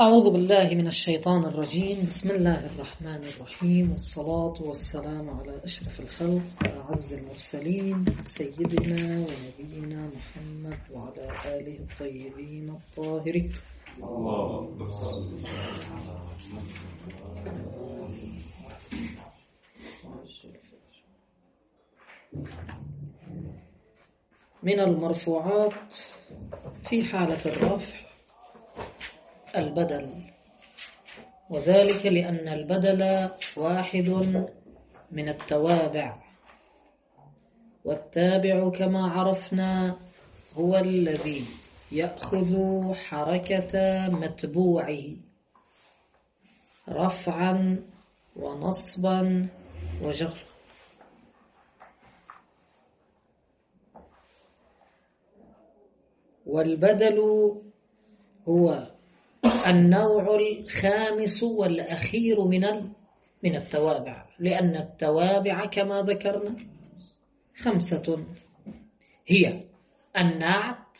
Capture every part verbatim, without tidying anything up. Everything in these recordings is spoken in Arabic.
أعوذ بالله من الشيطان الرجيم. بسم الله الرحمن الرحيم، والصلاة والسلام على أشرف الخلق وأعز المرسلين سيدنا ونبينا محمد وعلى آله الطيبين الطاهرين. من المرفوعات في حالة الرفع البدل، وذلك لأن البدل واحد من التوابع، والتابع كما عرفنا هو الذي يأخذ حركة متبوعه رفعا ونصبا وجر. والبدل هو النوع الخامس والأخير من من التوابع، لأن التوابع كما ذكرنا خمسة، هي النعت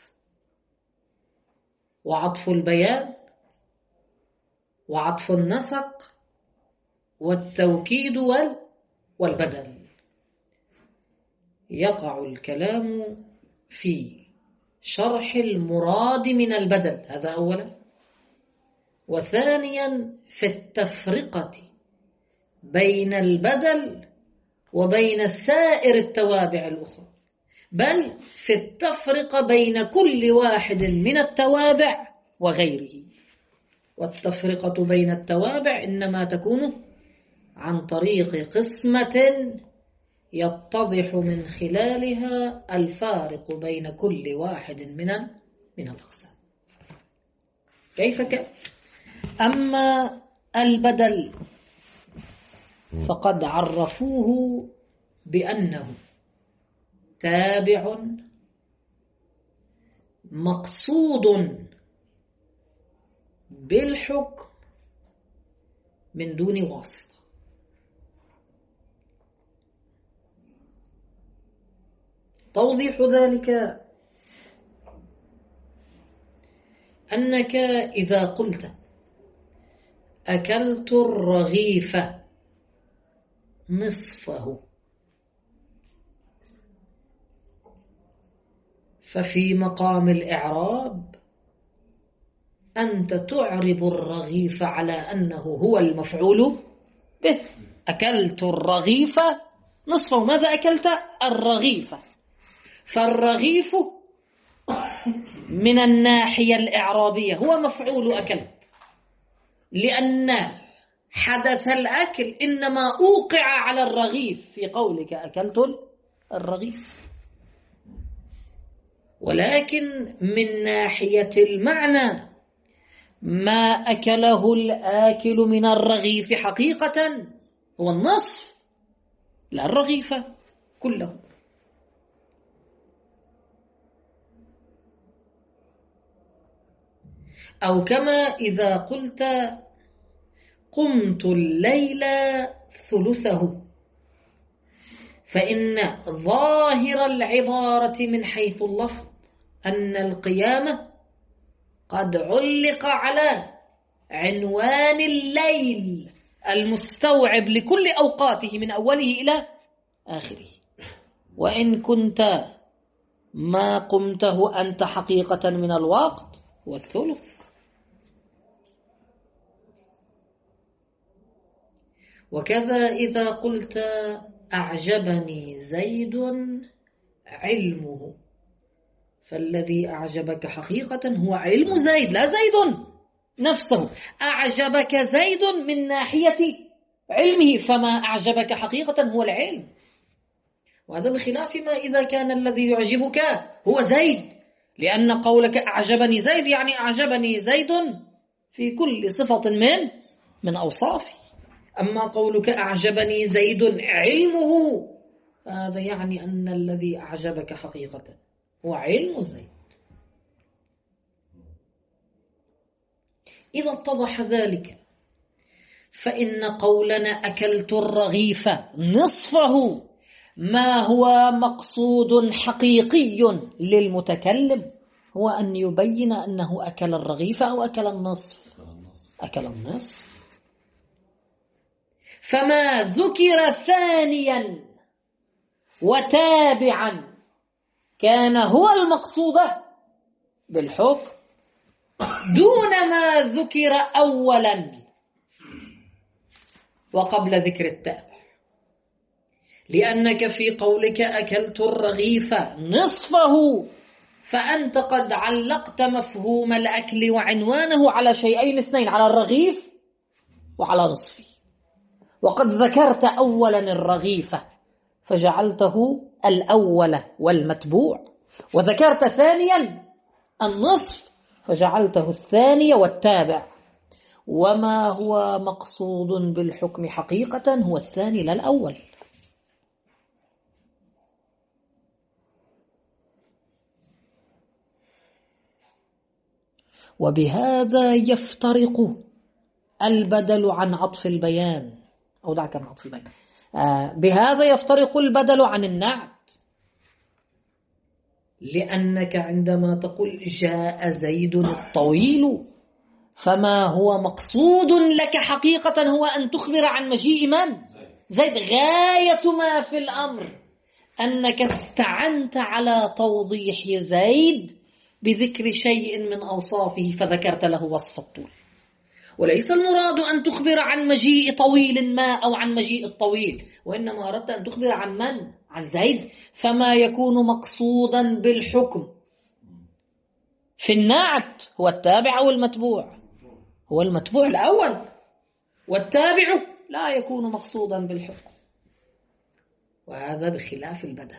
وعطف البيان وعطف النسق والتوكيد والبدل. يقع الكلام في شرح المراد من البدل، هذا أولا، وثانيا في التفرقة بين البدل وبين سائر التوابع الأخرى، بل في التفرقة بين كل واحد من التوابع وغيره. والتفرقة بين التوابع إنما تكون عن طريق قسمة يتضح من خلالها الفارق بين كل واحد من من الأقسام. كيف كان؟ أما البدل فقد عرفوه بأنه تابع مقصود بالحكم من دون واسطة. توضيح ذلك أنك إذا قلت أكلت الرغيف نصفه، ففي مقام الإعراب أنت تعرب الرغيف على أنه هو المفعول به. أكلت الرغيف نصفه، ماذا أكلت؟ الرغيف. فالرغيف من الناحية الإعرابية هو مفعول أكلت، لأن حدث الأكل إنما أوقع على الرغيف في قولك أكلت الرغيف. ولكن من ناحية المعنى ما أكله الآكل من الرغيف حقيقة هو النصف، لا الرغيف كله. أو كما إذا قلت قمت الليل ثلثه، فإن ظاهر العبارة من حيث اللفظ أن القيامة قد علق على عنوان الليل المستوعب لكل أوقاته من أوله إلى آخره. وإن كنت ما قمته أنت حقيقة من الوقت والثلث. وكذا إذا قلت أعجبني زيد علمه، فالذي أعجبك حقيقة هو علم زيد لا زيد نفسه. أعجبك زيد من ناحية علمه، فما أعجبك حقيقة هو العلم. وهذا بخلاف ما إذا كان الذي يعجبك هو زيد، لأن قولك أعجبني زيد يعني أعجبني زيد في كل صفة من من أوصافه. أما قولك أعجبني زيد علمه، هذا يعني أن الذي أعجبك حقيقة هو علم زيد. إذا اتضح ذلك، فإن قولنا أكلت الرغيف نصفه ما هو مقصود حقيقي للمتكلم هو أن يبين أنه أكل الرغيف أو أكل النصف. أكل النصف. فما ذكر ثانيا وتابعا كان هو المقصود بالحكم دون ما ذكر أولا وقبل ذكر التابع، لأنك في قولك أكلت الرغيف نصفه فأنت قد علقت مفهوم الأكل وعنوانه على شيئين اثنين، على الرغيف وعلى نصفه، وقد ذكرت أولا الرغيف فجعلته الأول والمتبوع، وذكرت ثانيا النصف فجعلته الثاني والتابع، وما هو مقصود بالحكم حقيقة هو الثاني لا الأول. وبهذا يفترق البدل عن عطف البيان، أو دعك من عطف البيان. آه بهذا يفترق البدل عن النعت، لأنك عندما تقول جاء زيد الطويل فما هو مقصود لك حقيقة هو أن تخبر عن مجيء من؟ زيد. غاية ما في الأمر أنك استعنت على توضيح زيد بذكر شيء من أوصافه فذكرت له وصف الطول، وليس المراد أن تخبر عن مجيء طويل ما أو عن مجيء الطويل، وإنما أردت أن تخبر عن من؟ عن زيد. فما يكون مقصودا بالحكم في النعت هو التابع أو المتبوع، هو المتبوع الأول، والتابع لا يكون مقصودا بالحكم، وهذا بخلاف البدل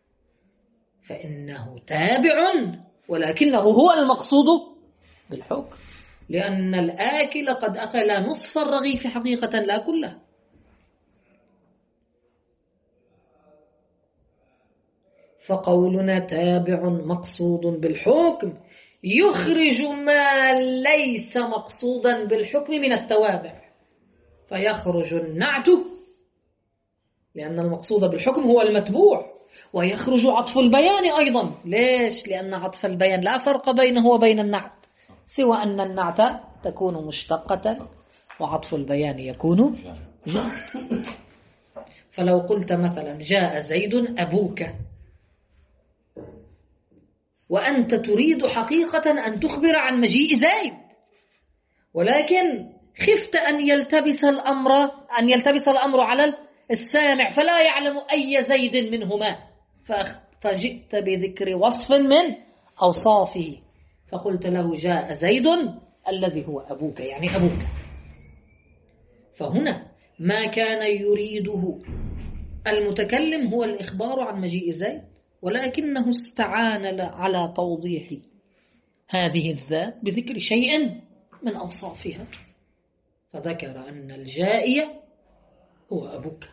فإنه تابع ولكنه هو المقصود بالحكم، لأن الآكل قد أكل نصف الرغيف حقيقة لا كله. فقولنا تابع مقصود بالحكم يخرج ما ليس مقصودا بالحكم من التوابع، فيخرج النعت لأن المقصود بالحكم هو المتبوع، ويخرج عطف البيان أيضا. ليش؟ لأن عطف البيان لا فرق بينه وبين النعت سوى أن النعت تكون مشتقة وعطف البيان يكون جمع. فلو قلت مثلا جاء زيد أبوك، وأنت تريد حقيقة أن تخبر عن مجيء زيد، ولكن خفت أن يلتبس الأمر أن يلتبس الأمر على السامع فلا يعلم أي زيد منهما، فجئت بذكر وصف من أوصافه فقلت له جاء زيد الذي هو أبوك، يعني أبوك. فهنا ما كان يريده المتكلم هو الإخبار عن مجيء زيد، ولكنه استعان على توضيح هذه الذات بذكر شيء من أوصافها، فذكر أن الجائي هو أبوك.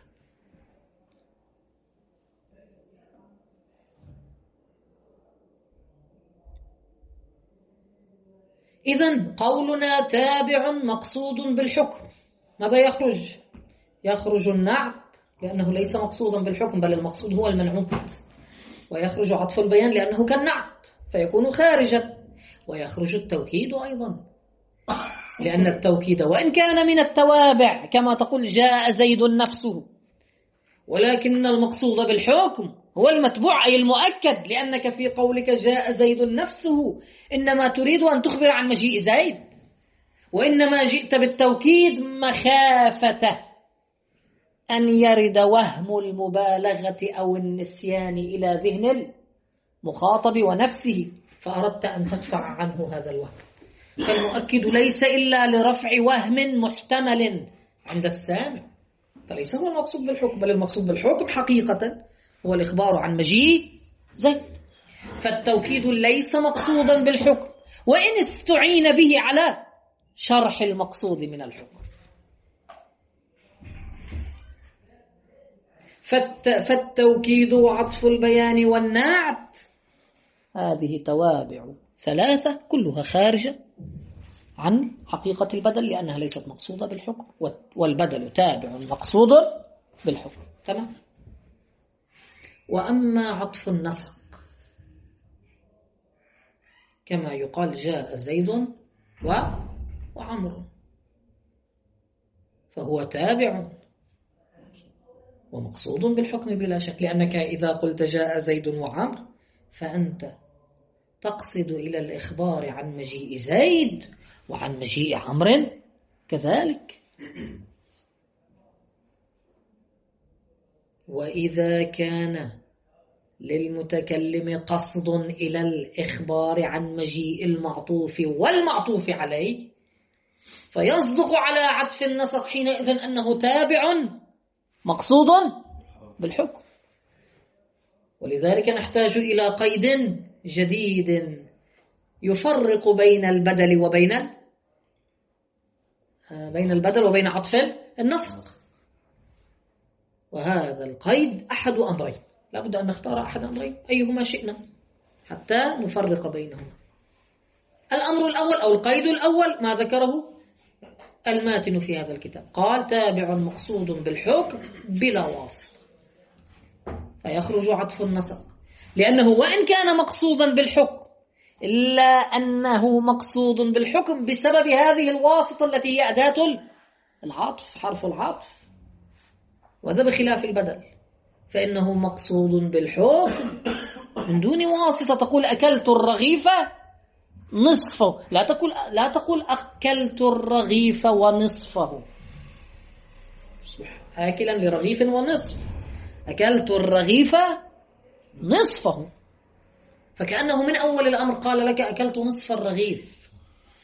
إذن قولنا تابع مقصود بالحكم ماذا يخرج؟ يخرج النعت لأنه ليس مقصودا بالحكم بل المقصود هو المنعوت، ويخرج عطف البيان لأنه كالنعت فيكون خارجا، ويخرج التوكيد أيضا لأن التوكيد وإن كان من التوابع كما تقول جاء زيد نفسه، ولكن المقصود بالحكم هو المتبوع أي المؤكد، لأنك في قولك جاء زيد نفسه إنما تريد أن تخبر عن مجيء زيد، وإنما جئت بالتوكيد مخافة أن يرد وهم المبالغة أو النسيان إلى ذهن المخاطب ونفسه، فأردت أن تدفع عنه هذا الوهم. فالمؤكد ليس إلا لرفع وهم محتمل عند السامع، فليس هو المقصود بالحكم بل المقصود بالحكم حقيقة هو الإخبار عن مجيء زيد. فالتوكيد ليس مقصودا بالحكم وإن استعين به على شرح المقصود من الحكم. فالتوكيد وعطف البيان والنعت هذه توابع ثلاثة كلها خارجة عن حقيقة البدل لأنها ليست مقصودة بالحكم، والبدل تابع مقصود بالحكم. تمام. وأما عطف النسق كما يقال جاء زيد وعمر، فهو تابع ومقصود بالحكم بلا شك، لأنك إذا قلت جاء زيد وعمر فأنت تقصد إلى الإخبار عن مجيء زيد وعن مجيء عمرو كذلك. وإذا كان للمتكلم قصد إلى الإخبار عن مجيء المعطوف والمعطوف عليه فيصدق على عطف النسق حينئذ أنه تابع مقصود بالحكم. ولذلك نحتاج إلى قيد جديد يفرق بين البدل وبين بين البدل وبين عطف النسق، وهذا القيد أحد أمرين، لا بد أن نختار أحد أمرين أيهما شئنا حتى نفرق بينهما. الأمر الأول أو القيد الأول ما ذكره الماتن في هذا الكتاب، قال تابع مقصود بالحكم بلا واسطة، فيخرج عطف النسق، لأنه وإن كان مقصودا بالحكم إلا أنه مقصود بالحكم بسبب هذه الواسطة التي هي أداة العطف، حرف العطف، وهذا بخلاف البدل فإنه مقصود بالحكم من دون واسطة. تقول أكلت الرغيف نصفه، لا تقول لا تقول أكلت الرغيف ونصفه، آكلا لرغيف ونصف، أكلت الرغيف نصفه، فكأنه من أول الأمر قال لك أكلت نصف الرغيف.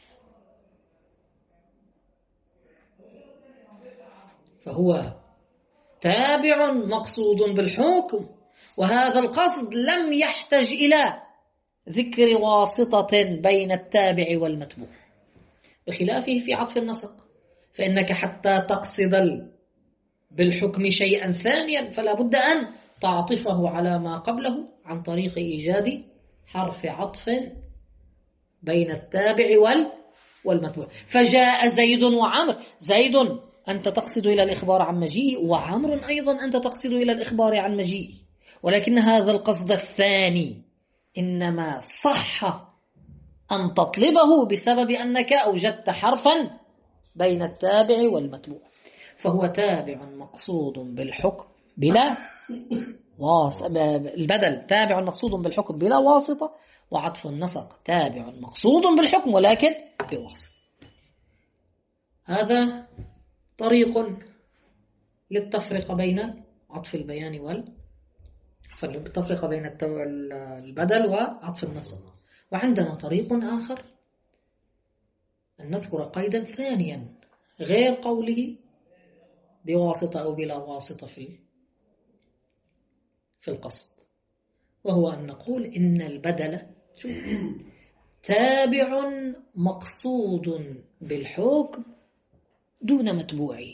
فهو تابع مقصود بالحكم، وهذا القصد لم يحتج إلى ذكر واسطة بين التابع والمتبوع، بخلافه في عطف النسق، فإنك حتى تقصد بالحكم شيئا ثانيا فلا بد أن تعطفه على ما قبله عن طريق إيجاد حرف عطف بين التابع والمتبوع. فجاء زيد وعمر، زيد أنت تقصد إلى الإخبار عن مجيء، وعمر أيضا أنت تقصد إلى الإخبار عن مجيء، ولكن هذا القصد الثاني إنما صح أن تطلبه بسبب أنك أوجدت حرفا بين التابع والمتبوع، فهو تابع مقصود بالحكم بلا واسطة، البدل تابع مقصود بالحكم بلا واسطة، وعطف النسق تابع مقصود بالحكم ولكن بواسطة. هذا طريق للتفرقة بين عطف البيان وال فالتفرقة بين البدل وعطف النسق. وعندنا طريق آخر أن نذكر قيدا ثانيا غير قوله بواسطة أو بلا واسطة في في القصد، وهو أن نقول إن البدل شوف تابع مقصود بالحكم دون متبوعه،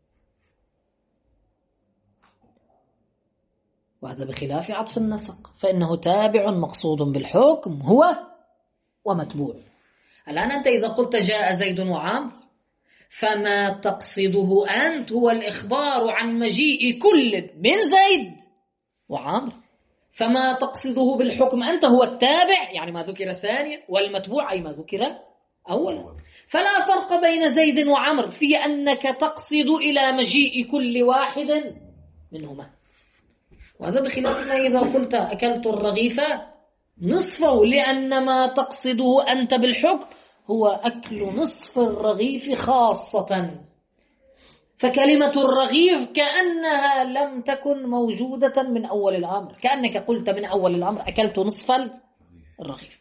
وهذا بخلاف عطف النسق فإنه تابع مقصود بالحكم هو ومتبوع. الآن أنت إذا قلت جاء زيد وعمر فما تقصده أنت هو الإخبار عن مجيء كل من زيد وعمر، فما تقصده بالحكم أنت هو التابع يعني ما ذكر ثانيا، والمتبوع أي ما ذكر أولا. فلا فرق بين زيد وعمر في أنك تقصد إلى مجيء كل واحد منهما، وهذا بخلاف ما إذا قلت أكلت الرغيف نصفه، لأن ما تقصده أنت بالحكم هو أكل نصف الرغيف خاصة، فكلمة الرغيف كأنها لم تكن موجودة من أول الأمر، كأنك قلت من أول الأمر أكلت نصف الرغيف.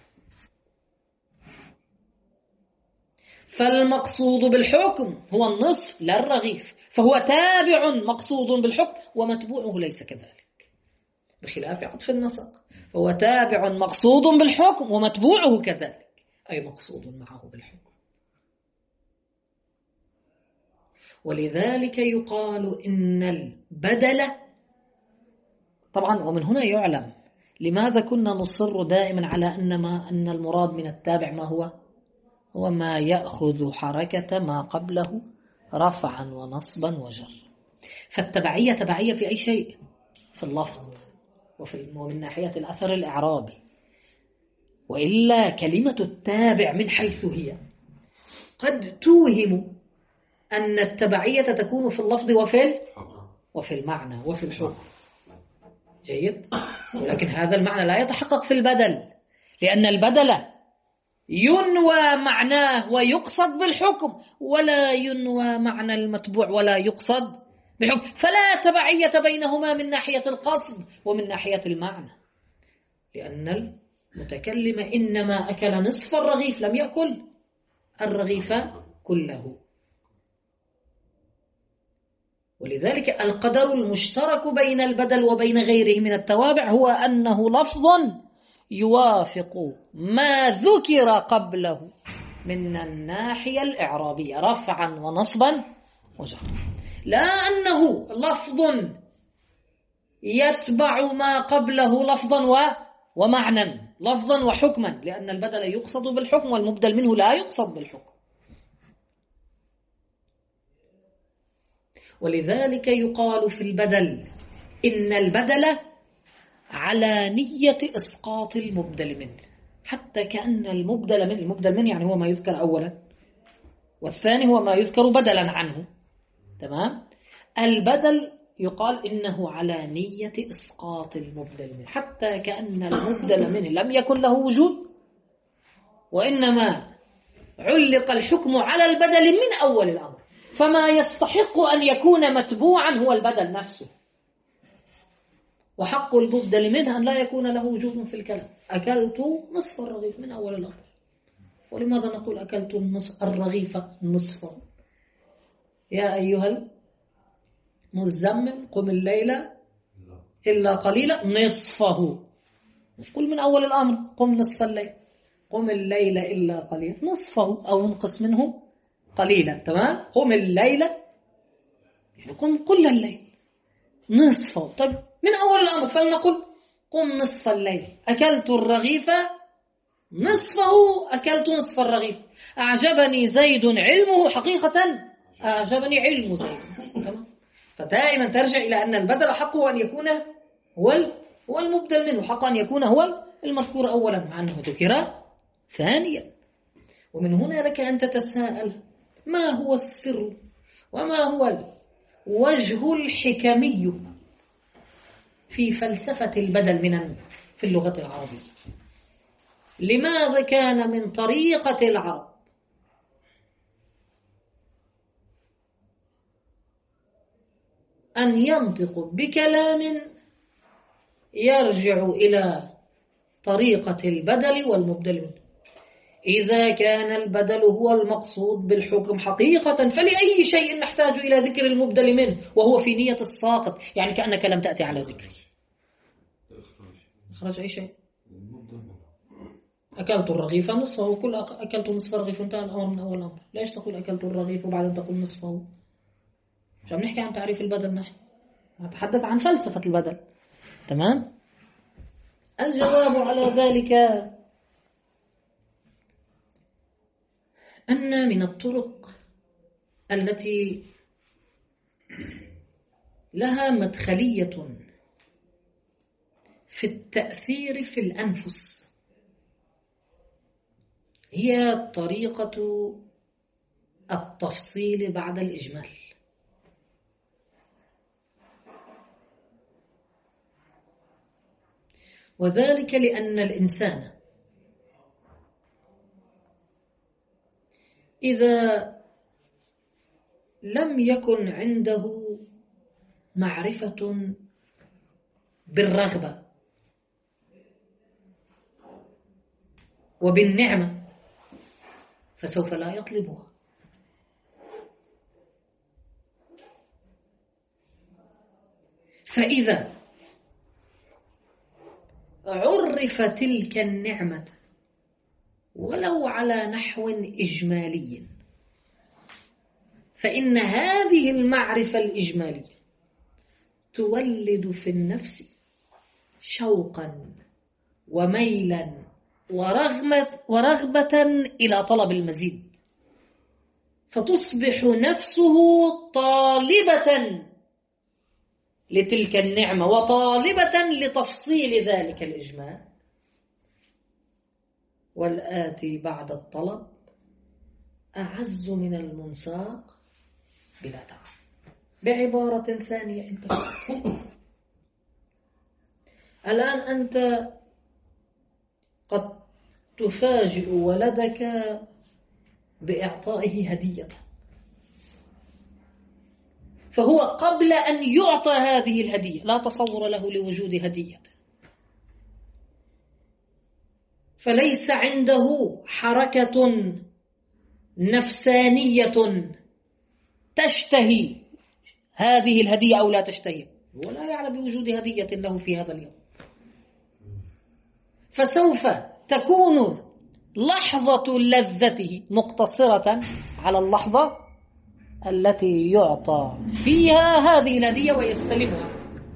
فالمقصود بالحكم هو النصف لا الرغيف، فهو تابع مقصود بالحكم ومتبوعه ليس كذلك، بخلاف عطف النسق فهو تابع مقصود بالحكم ومتبوعه كذلك أي مقصود معه بالحكم. ولذلك يقال إن البدل طبعا، ومن هنا يعلم لماذا كنا نصر دائما على أن ما أن المراد من التابع ما هو هو ما يأخذ حركة ما قبله رفعا ونصبا وجر. فالتبعية تبعية في أي شيء، في اللفظ وفي ومن ناحية الأثر الإعرابي، وإلا كلمة التابع من حيث هي قد توهم أن التبعية تكون في اللفظ وفي وفي المعنى وفي الحكم. جيد. ولكن هذا المعنى لا يتحقق في البدل، لأن البدل ينوى معناه ويقصد بالحكم، ولا ينوى معنى المتبوع ولا يقصد بالحكم، فلا تبعية بينهما من ناحية القصد ومن ناحية المعنى، لأن المتكلم إنما أكل نصف الرغيف، لم يأكل الرغيف كله. ولذلك القدر المشترك بين البدل وبين غيره من التوابع هو أنه لفظ يوافق ما ذكر قبله من الناحية الإعرابية رفعا ونصبا وجرا، لا أنه لفظ يتبع ما قبله لفظا ومعنى، لفظا وحكما، لأن البدل يقصد بالحكم والمبدل منه لا يقصد بالحكم. ولذلك يقال في البدل إن البدل على نية إسقاط المبدل منه، حتى كأن المبدل منه، المبدل منه يعني هو ما يذكر أولا، والثاني هو ما يذكر بدلا عنه. تمام. البدل يقال إنه على نية إسقاط المبدل منه، حتى كأن المبدل منه لم يكن له وجود، وإنما علق الحكم على البدل من أول الأمر، فما يستحق أن يكون متبوعا هو البدل نفسه، وحق المبدل منه أن لا يكون له وجود في الكلام. أكلت نصف الرغيف من أول الأمر. ولماذا نقول أكلت النصف الرغيف نصفا؟ يا أيها المزمل قم الليل إلا قليلا نصفه. قل من أول الأمر قم نصف الليل، قم الليل إلا قليلا، نصفه أو انقص منه قليلا. تمام. قم الليل يعني قم كل الليل، نصفه. طيب من أول الأمر فلنقل قم نصف الليل. أكلت الرغيف نصفه، أكلت نصف الرغيف. أعجبني زيد علمه، حقيقة أعجبني علم زيد. تمام. فدائما ترجع إلى أن البدل حقه أن يكون هو هو المبدل منه، حقا أن يكون هو المذكور أولا مع أنه ذكر ثانيا. ومن هنا لك أن تتساءل ما هو السر وما هو الوجه الحكمي في فلسفة البدل من في اللغة العربية. لماذا كان من طريقة العرب أن ينطقوا بكلام يرجع إلى طريقة البدل والمبدل منه؟ إذا كان البدل هو المقصود بالحكم حقيقة، فلأي شيء نحتاج إلى ذكر المبدل منه وهو في نية الساقط؟ يعني كأنك لم تأتي على ذكره. خرج أي شيء. أكلت الرغيف نصفه، وكل أكلت نصف الرغيف انتهى الأمر من أول أمر. ليش تقول أكلت الرغيف وبعدين تقول نصفه؟ مش عم نحكي عن تعريف البدل، نحن نتحدث عن فلسفة البدل. تمام. الجواب على ذلك أن من الطرق التي لها مدخلية في التأثير في الأنفس هي طريقة التفصيل بعد الإجمال. وذلك لأن الإنسان إذا لم يكن عنده معرفة بالرغبة وبالنعمة فسوف لا يطلبها. فإذا عرف تلك النعمة ولو على نحو إجمالي، فإن هذه المعرفة الإجمالية تولد في النفس شوقا وميلا ورغبة, ورغبة إلى طلب المزيد، فتصبح نفسه طالبة لتلك النعمة وطالبة لتفصيل ذلك الإجمال. والآتي بعد الطلب أعز من المنساق بلا تعب. بعبارة ثانية التفت، الآن أنت قد تفاجئ ولدك بإعطائه هدية، فهو قبل أن يعطى هذه الهدية لا تصور له لوجود هدية، فليس عنده حركة نفسانية تشتهي هذه الهدية أو لا تشتهي، ولا يعلم بوجود هدية له في هذا اليوم. فسوف تكون لحظة لذته مقتصرة على اللحظة التي يعطى فيها هذه الهدية ويستلمها.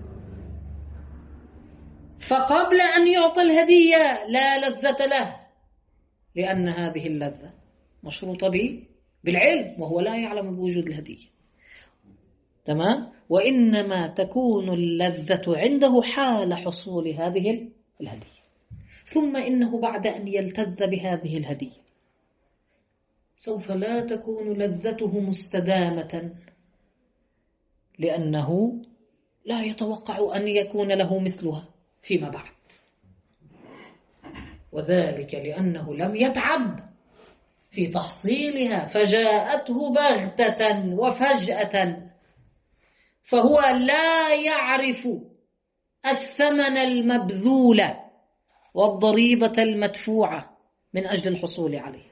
فقبل أن يعطى الهدية لا لذة له، لأن هذه اللذة مشروطة بالعلم وهو لا يعلم بوجود الهدية. تمام؟ وإنما تكون اللذة عنده حال حصول هذه الهدية، ثم إنه بعد أن يلتذ بهذه الهدية سوف لا تكون لذته مستدامة، لأنه لا يتوقع أن يكون له مثلها فيما بعد، وذلك لأنه لم يتعب في تحصيلها فجاءته بغتة وفجأة، فهو لا يعرف الثمن المبذول والضريبة المدفوعة من أجل الحصول عليه،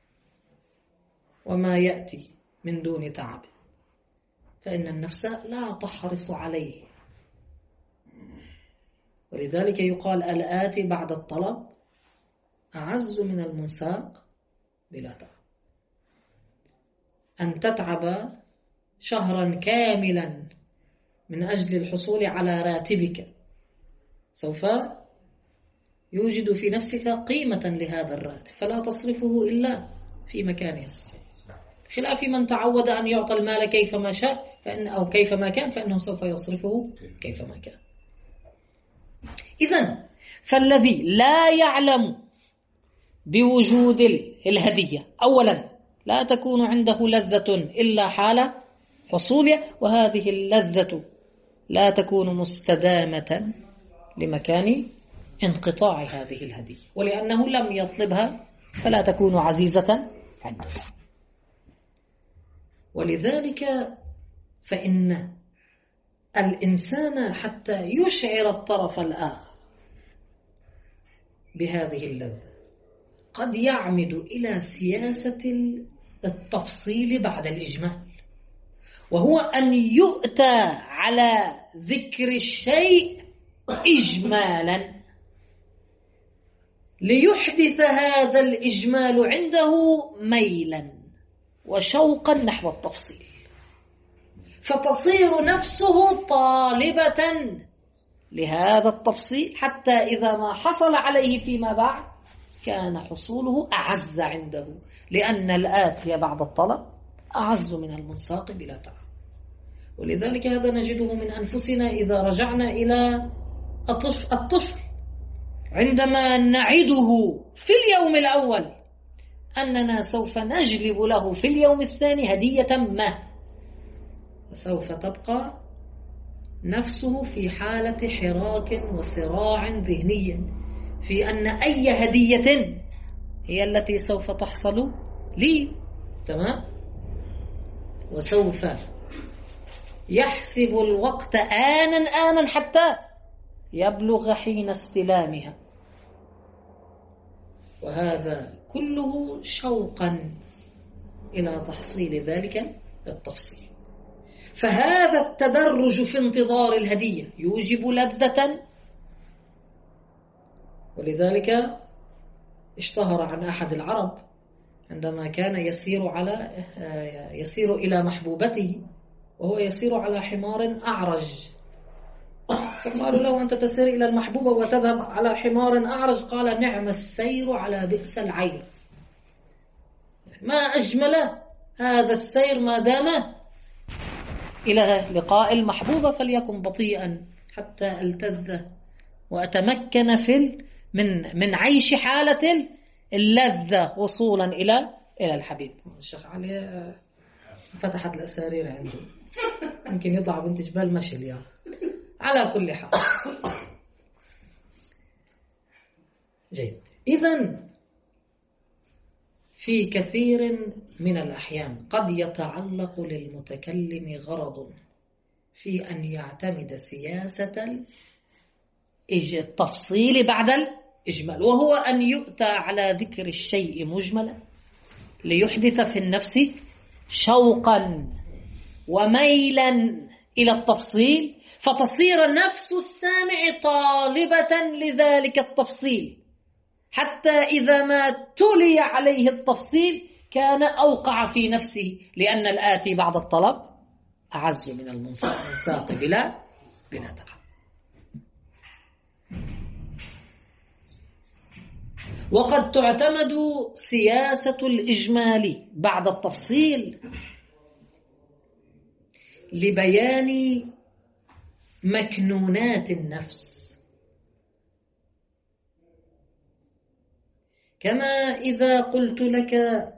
وما يأتي من دون تعب فإن النفس لا تحرص عليه. ولذلك يقال الآتي بعد الطلب أعز من المنساق بلا تعب. أن تتعب شهرا كاملا من أجل الحصول على راتبك سوف يوجد في نفسك قيمة لهذا الراتب، فلا تصرفه إلا في مكانه الصحيح، خلاف من تعود أن يعطى المال كيفما شاء فإن أو كيفما كان فإنه سوف يصرفه كيفما كان. إذن فالذي لا يعلم بوجود الهدية أولا لا تكون عنده لذة إلا حال حصولها، وهذه اللذة لا تكون مستدامة لمكان انقطاع هذه الهدية، ولأنه لم يطلبها فلا تكون عزيزة عنده. ولذلك فإن الإنسان حتى يشعر الطرف الآخر بهذه اللذة قد يعمد إلى سياسة التفصيل بعد الإجمال، وهو أن يؤتى على ذكر الشيء إجمالا ليحدث هذا الإجمال عنده ميلا وشوقا نحو التفصيل، فتصير نفسه طالبة لهذا التفصيل حتى إذا ما حصل عليه فيما بعد كان حصوله أعز عنده، لأن الآتي بعد الطلب أعز من المنساق بلا تعب. ولذلك هذا نجده من أنفسنا إذا رجعنا إلى الطفل, الطفل عندما نعده في اليوم الأول أننا سوف نجلب له في اليوم الثاني هدية ما، وسوف تبقى نفسه في حالة حراك وصراع ذهني في أن أي هدية هي التي سوف تحصل لي. تمام؟ وسوف يحسب الوقت آنا آنا حتى يبلغ حين استلامها، وهذا كله شوقا إلى تحصيل ذلك التفصيل. فهذا التدرج في انتظار الهدية يوجب لذة. ولذلك اشتهر عن أحد العرب عندما كان يسير على يسير إلى محبوبته وهو يسير على حمار أعرج، فقالوا له أنت تسير إلى المحبوبة وتذهب على حمار أعرج، قال نعم السير على بئس العير، ما أجمل هذا السير ما دام إلى لقاء المحبوبة فليكن بطيئا حتى ألتذ وأتمكن في من من عيش حالة اللذة وصولا إلى إلى الحبيب. الشيخ علي فتحت الأسارير عنده، يمكن يطلع بنت جبال مشي اليوم. على كل حال جيد. إذن في كثير من الأحيان قد يتعلق للمتكلم غرض في أن يعتمد سياسة التفصيل بعد الإجمال، وهو أن يؤتى على ذكر الشيء مجملا ليحدث في النفس شوقا وميلا إلى التفصيل، فتصير نفس السامع طالبة لذلك التفصيل، حتى إذا ما تلي عليه التفصيل كان أوقع في نفسه، لأن الآتي بعد الطلب أعز من المنساق بلا بلا تعب. وقد تعتمد سياسة الإجمال بعد التفصيل لبيان مكنونات النفس، كما إذا قلت لك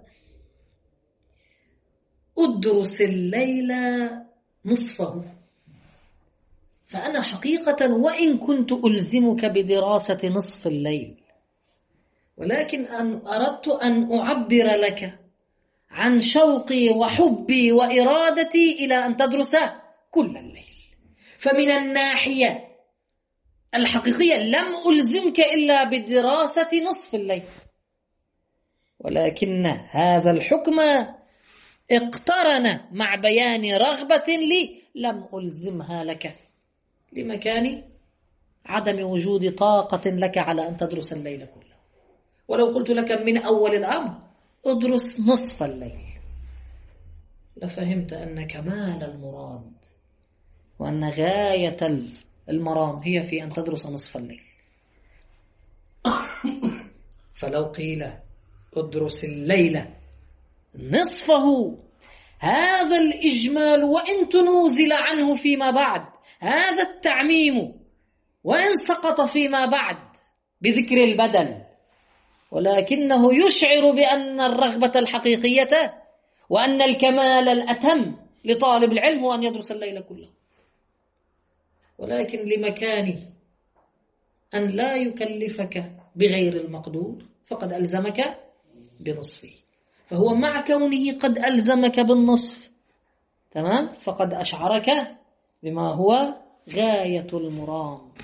أدرس الليل نصفه، فأنا حقيقة وإن كنت ألزمك بدراسة نصف الليل، ولكن أن أردت أن أعبر لك عن شوقي وحبي وإرادتي إلى أن تدرس كل الليل. فمن الناحية الحقيقية لم ألزمك إلا بدراسة نصف الليل، ولكن هذا الحكم اقترن مع بيان رغبة لي لم ألزمها لك لمكان عدم وجود طاقة لك على أن تدرس الليل كله. ولو قلت لك من أول الأمر ادرس نصف الليل لفهمت أن كمال المراد وأن غاية المرام هي في أن تدرس نصف الليل. فلو قيل ادرس الليل نصفه، هذا الإجمال وإن تنوزل عنه فيما بعد، هذا التعميم وإن سقط فيما بعد بذكر البدل، ولكنه يشعر بأن الرغبة الحقيقية وأن الكمال الأتم لطالب العلم هو أن يدرس الليل كله، ولكن لمكان أن لا يكلفك بغير المقدور فقد ألزمك بنصفه، فهو مع كونه قد ألزمك بالنصف تمام فقد أشعرك بما هو غاية المرام،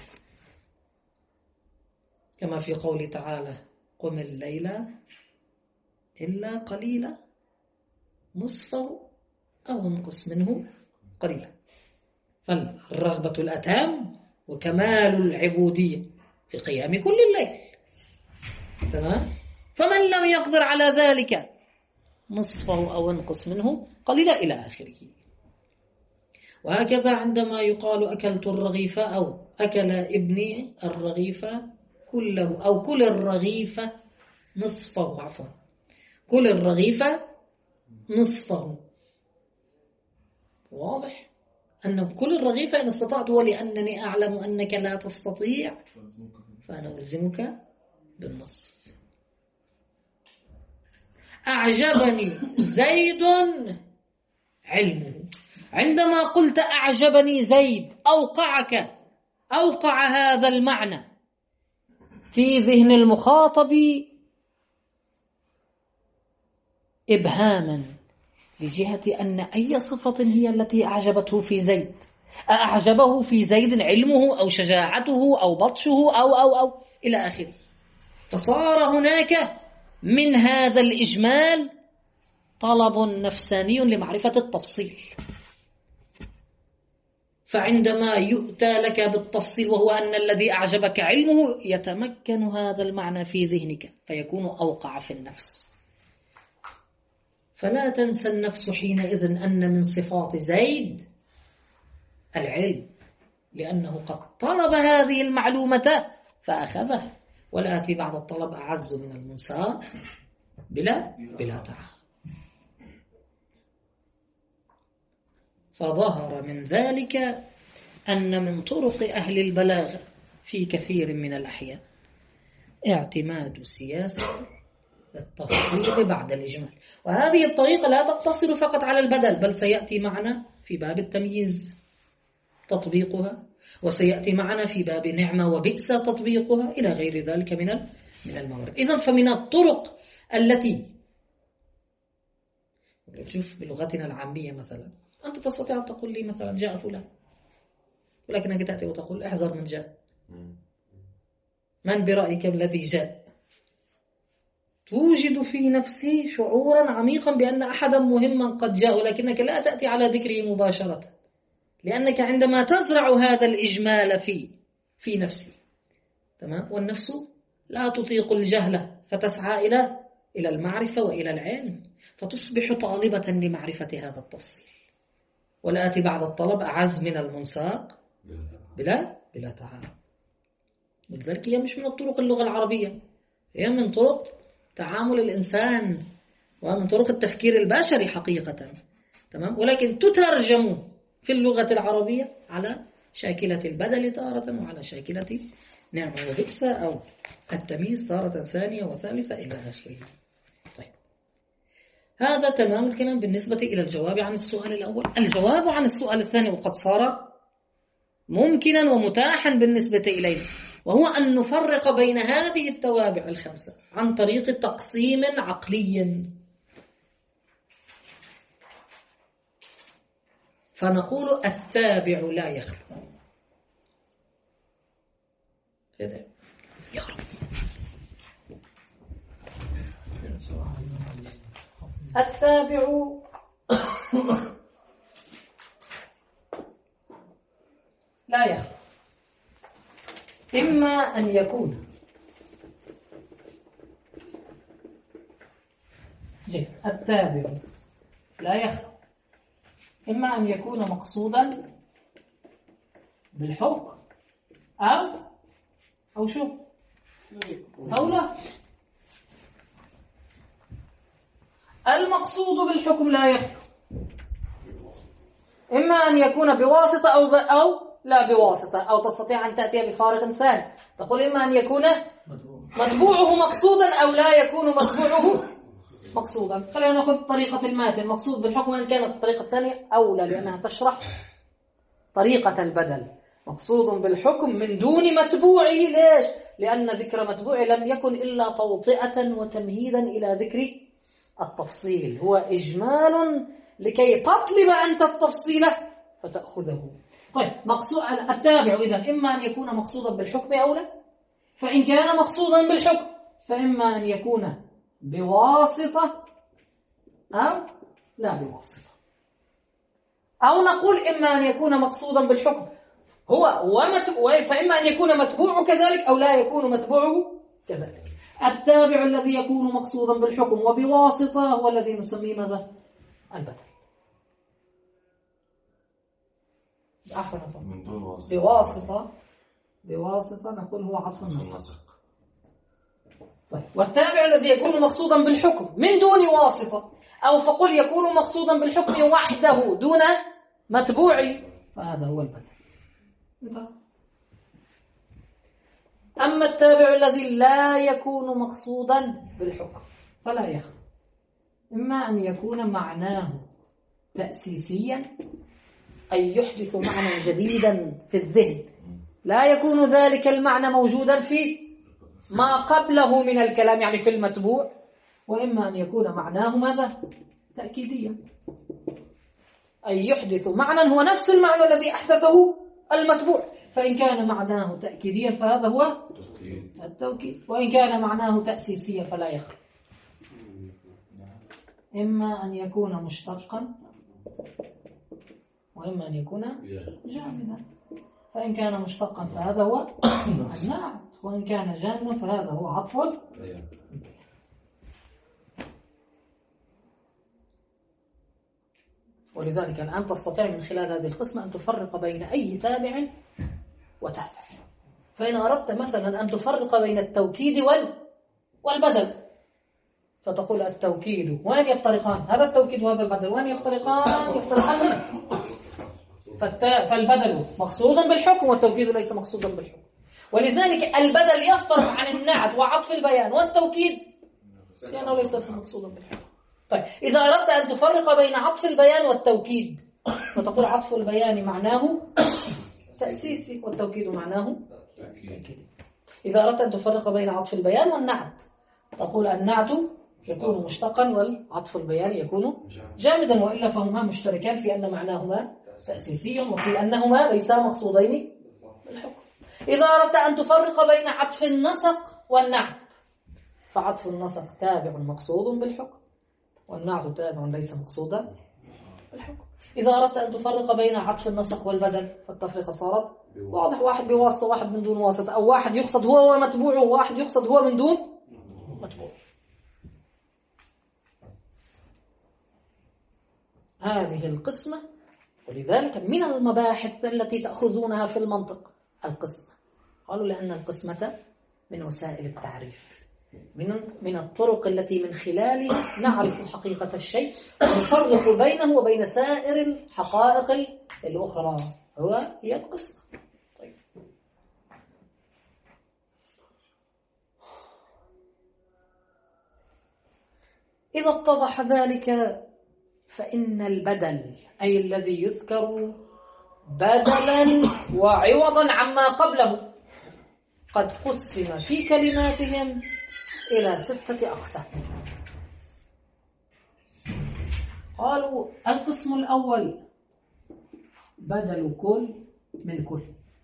كما في قوله تعالى قم الليل إلا قليلا نصفه أو انقص منه قليلا. فالرغبة الأتام وكمال العبودية في قيام كل الليل تمام. فمن لم يقدر على ذلك نصفه أو انقص منه قليلا إلى آخره. وهكذا عندما يقال أكلت الرغيف أو أكل ابني الرغيف كله أو كل الرغيف نصفه، عفوا كل الرغيف نصفه، واضح أنه كل الرغيف إن استطعت، ولأنني أعلم أنك لا تستطيع فأنا ألزمك بالنصف. أعجبني زيد علمه، عندما قلت أعجبني زيد أوقعك أوقع هذا المعنى في ذهن المخاطب إبهاما لجهة أن أي صفة هي التي أعجبته في زيد، أعجبه في زيد علمه أو شجاعته أو بطشه أو أو أو إلى آخره، فصار هناك من هذا الإجمال طلب نفساني لمعرفة التفصيل. فعندما يؤتى لك بالتفصيل وهو أن الذي أعجبك علمه يتمكن هذا المعنى في ذهنك فيكون أوقع في النفس. فلا تنسى النفس حينئذ أن من صفات زيد العلم، لأنه قد طلب هذه المعلومة فأخذها، والآتي بعد الطلب أعز من المنساق بلا بلا تعب. فظهر من ذلك أن من طرق أهل البلاغة في كثير من الأحيان اعتماد سياسة التفصيل بعد الإجمال. وهذه الطريقة لا تقتصر فقط على البدل، بل سيأتي معنا في باب التمييز تطبيقها، وسيأتي معنا في باب نعمة وبئس تطبيقها، إلى غير ذلك من من الموارد. إذن فمن الطرق التي شوف بلغتنا العامية مثلا، أنت تستطيع أن تقول لي مثلا جاء فلان، ولكنك تأتي وتقول احذر من جاء. من برأيك الذي جاء؟ توجد في نفسي شعورا عميقا بأن أحدا مهما قد جاء، ولكنك لا تأتي على ذكره مباشرة، لأنك عندما تزرع هذا الإجمال في في نفسي، تمام، والنفس لا تطيق الجهل، فتسعى إلى إلى المعرفة وإلى العلم، فتصبح طالبة لمعرفة هذا التفصيل. والآتي بعد الطلب أعز من المنساق بلا بلا تعارض. ولذلك هي مش من الطرق اللغة العربية، هي من طرق تعامل الإنسان ومن طرق التفكير البشري حقيقة، تمام، ولكن تترجم في اللغة العربية على شاكلة البدل تارة، وعلى شاكلة نعمة وبئس أو التمييز تارة ثانية وثالثة إلى آخره. طيب، هذا تمام الكلام بالنسبة إلى الجواب عن السؤال الأول. الجواب عن السؤال الثاني وقد صار ممكنا ومتاحا بالنسبة إلينا، وهو أن نفرق بين هذه التوابع الخمسة عن طريق تقسيم عقلي. فنقول التابع لا يخلو. يخلو التابع لا يخلو، إما أن يكون جيد التابع لا يخلو إما أن يكون مقصودا بالحكم أو أو شو أو لا. المقصود بالحكم لا يخلو إما أن يكون بواسطة أو أو لا بواسطة، أو تستطيع أن تأتي بفارق ثاني، تقول إما أن يكون متبوعه مقصودا أو لا يكون متبوعه مقصودا. خلينا نأخذ طريقة الماتن، المقصود بالحكم أن كانت الطريقة الثانية أولى لأنها تشرح طريقة البدل. مقصود بالحكم من دون متبوعه، ليش؟ لأن ذكر متبوعه لم يكن إلا توطئة وتمهيدا إلى ذكر التفصيل، هو إجمال لكي تطلب أنت التفصيل فتأخذه. طيب، مقصود التابع إذن إما أن يكون مقصودا بالحكم أو لا، فإن كان مقصودا بالحكم فإما أن يكون بواسطة أو لا بواسطة، أو نقول إما أن يكون مقصودا بالحكم هو ومتبوع، فإما أن يكون متبوع كذلك أو لا يكون متبوعه كذلك. التابع الذي يكون مقصودا بالحكم وبواسطة هو الذي نسميه ماذا؟ البدل. عفوا بواسطة بواسطة نقول هو عطف النسق. طيب، والتابع الذي يكون مقصودا بالحكم من دون واسطة، أو فقل يكون مقصودا بالحكم وحده دون متبوع، فهذا هو البدل. أما التابع الذي لا يكون مقصودا بالحكم فلا يخلو إما أن يكون معناه تأسيسيا، أي يحدث معنى جديدا في الذهن لا يكون ذلك المعنى موجودا في ما قبله من الكلام، يعني في المتبوع، وإما أن يكون معناه ماذا؟ تأكيديا، أي يحدث معنى هو نفس المعنى الذي أحدثه المتبوع. فإن كان معناه تأكيديا فهذا هو التوكيد، وإن كان معناه تأسيسيا فلا يخلو إما أن يكون مشتقا وإما أن يكون جامدا. فإن كان مشتقا فهذا هو النعت، وإن كان جامدا فهذا هو عطف. ولذلك الآن تستطيع من خلال هذه القسمة أن تفرق بين أي تابع وتابع. فإن أردت مثلا أن تفرق بين التوكيد والبدل فتقول التوكيد وين يفترقان؟ هذا التوكيد وهذا البدل وين يفترقان؟ يفترقان. فالبدل مقصودا بالحكم والتوكيد ليس مقصودا بالحكم، ولذلك البدل يفترق عن النعت وعطف البيان، والتوكيد لأنه ليس مقصودا بالحكم. طيب إذا أردت أن تفرق بين عطف البيان والتوكيد فتقول عطف البيان معناه تأسيسي والتوكيد معناه تأكيدي. إذا أردت أن تفرق بين عطف البيان والنعت تقول النعت يكون مشتقا والعطف البيان يكون جامدا، وإلا فهما مشتركان في أن معناهما تأسيسي وفي أنهما ليسا مقصودين بالحكم. إذا أردت أن تفرق بين عطف النسق والنعت فعطف النسق تابع مقصود بالحكم والنعت تابع ليس مقصودا بالحكم. إذا أردت أن تفرق بين عطف النسق والبدل فالتفرقة صارت واضح، واحد بواسطة واحد من دون واسطة، أو واحد يقصد هو ومتبوعه وواحد يقصد هو من دون متبوع. هذه القسمة، ولذلك من المباحث التي تأخذونها في المنطق القسمة. قالوا لأن القسمة من وسائل التعريف، من من الطرق التي من خلالها نعرف حقيقة الشيء ونفرق بينه وبين سائر الحقائق الأخرى، هو هي القسمة. طيب. إذا اتضح ذلك فإن البدل أي الذي يذكر بدلا وعوضا عما قبله قد قسم في كلماتهم إلى ستة أقسام. قالوا القسم الأول بدل كل من كل،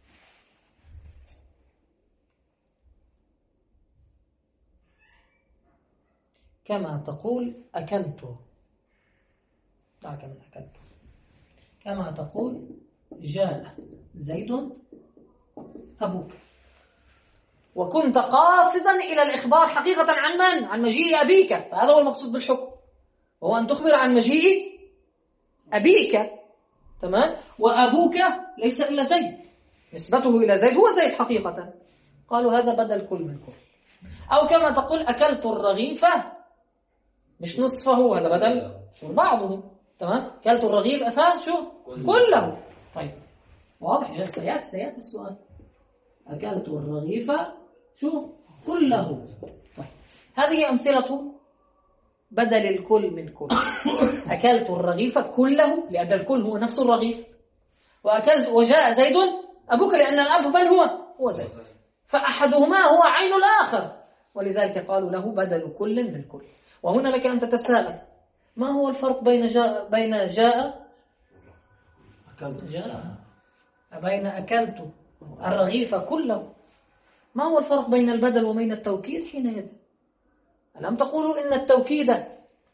كما تقول أكلت، دعك من أكلت، كما تقول جاء زيد أبوك، وكنت قاصدا إلى الإخبار حقيقة عن من؟ عن مجيء أبيك، فهذا هو المقصود بالحكم، وهو أن تخبر عن مجيء أبيك. تمام؟ وأبوك ليس إلا زيد، نسبته إلى زيد هو زيد حقيقة. قالوا هذا بدل كل من كل. أو كما تقول أكلت الرغيفة، مش نصفه، هذا بدل شو بعضه. تمام؟ أكلت الرغيف فشو كله. طيب واضح، سيأتي سيأتي السؤال. أكلت الرغيف شو كله. طيب هذه أمثلة بدل الكل من كل. أكلت الرغيف كله لأن الكل هو نفس الرغيف، وأكلت وجاء زيد أبوك لأن الأب من هو؟ هو زيد، فأحدهما هو عين الآخر، ولذلك قالوا له بدل كل من كل. وهنا لك أن تتساءل ما هو الفرق بين جاء بين جاء أكلت جاء بين أكلت الرغيف كله؟ ما هو الفرق بين البدل وبين التوكيد حينئذ؟ ألم تقولوا إن التوكيد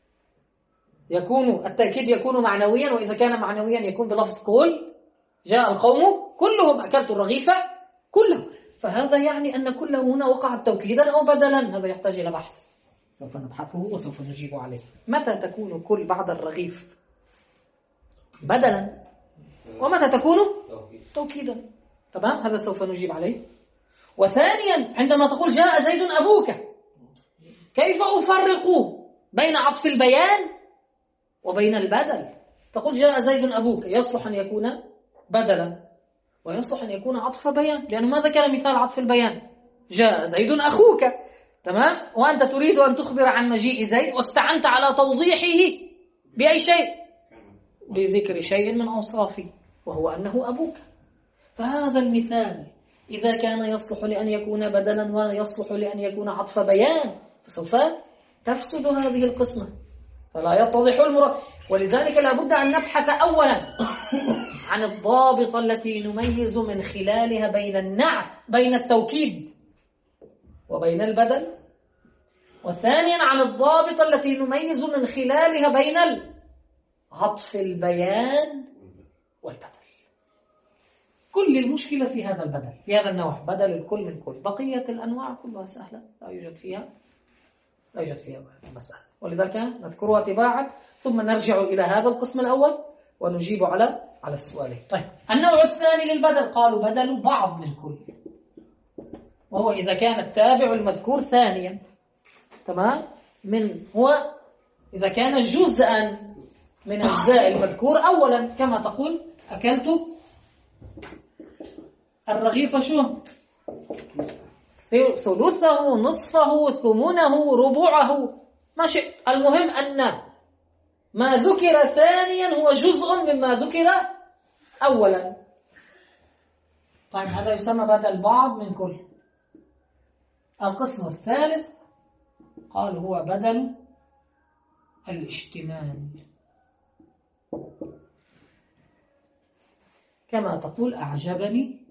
يكون التأكيد يكون معنويا، وإذا كان معنويا يكون بلفظ كل، جاء القوم كلهم أكلت الرغيف كله، فهذا يعني أن كله هنا وقع توكيدا أو بدلا. هذا يحتاج إلى بحث سوف نبحثه وسوف نجيب عليه. متى تكون كل بعد الرغيف بدلا ومتى تكون توكيدا؟ تمام، هذا سوف نجيب عليه. وثانيا عندما تقول جاء زيد أبوك، كيف أفرق بين عطف البيان وبين البدل؟ تقول جاء زيد أبوك، يصلح أن يكون بدلا ويصلح أن يكون عطف بيان، لأنه ماذا كان مثال عطف البيان؟ جاء زيد أخوك. تمام، وأنت تريد أن تخبر عن مجيء زيد واستعنت على توضيحه بأي شيء؟ بذكر شيء من أوصافه وهو أنه أبوك. فهذا المثال إذا كان يصلح لأن يكون بدلا ويصلح لأن يكون عطف بيان فسوف تفسد هذه القسمة، فلا يتضح المراد. ولذلك لابد أن نبحث أولا عن الضابط التي نميز من خلالها بين النعت بين التوكيد وبين البدل، وثانيا عن الضابط التي نميز من خلالها بين عطف البيان والبدل. كل المشكلة في هذا البدل، في هذا النوع، بدل الكل من كل. بقية الأنواع كلها سهلة، لا يوجد فيها لا يوجد فيها مسألة، ولذلك نذكرها تباعا ثم نرجع إلى هذا القسم الأول ونجيب على على السؤال. طيب النوع الثاني للبدل قالوا بدل بعض من كل، وهو إذا كان التابع المذكور ثانيا. تمام، من هو إذا كان جزءا من أجزاء المذكور أولا، كما تقول أكلت الرغيف شو ثلثه نصفه ثمنه ربعه ما شئت، المهم أن ما ذكر ثانيا هو جزء مما ذكر أولا. طيب هذا يسمى بدل بعض من كل. القسم الثالث قال هو بدل الاشتمال، كما تقول أعجبني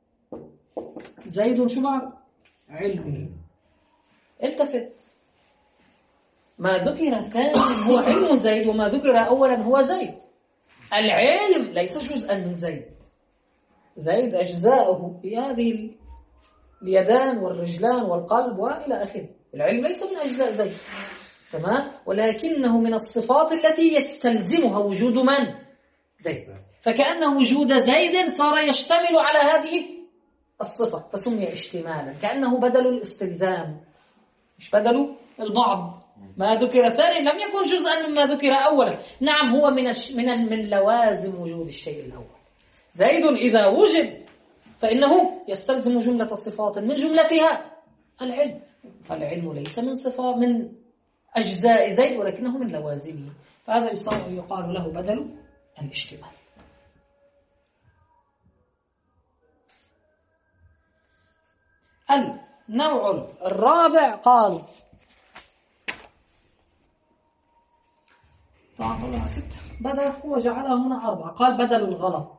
زيد شو معنى علمه. التفت، ما ذكر ثانيا هو علم زيد، وما ذكر أولا هو زيد. العلم ليس جزءا من زيد، زيد أجزاؤه هي هذه اليدان والرجلان والقلب وإلى آخره. العلم ليس من أجزاء زيد، تمام، ولكنه من الصفات التي يستلزمها وجود من؟ زيد. فكأن وجود زيد صار يشتمل على هذه الصفة فسمي اشتمالا، كأنه بدل الاستلزام مش بدل البعض. ما ذكر ثاني لم يكن جزءا مما ذكر أولا. نعم هو من الش... من من لوازم وجود الشيء الأول. زيد إذا وجد فإنه يستلزم جملة صفات من جملتها العلم، فالعلم ليس من صفة من أجزاء زيد ولكنه من لوازمه، فهذا يقال له بدل الاشتمال. النوع الرابع قال طبعا ست بدل، هو جعلها هنا أربعة، قال بدل الغلط.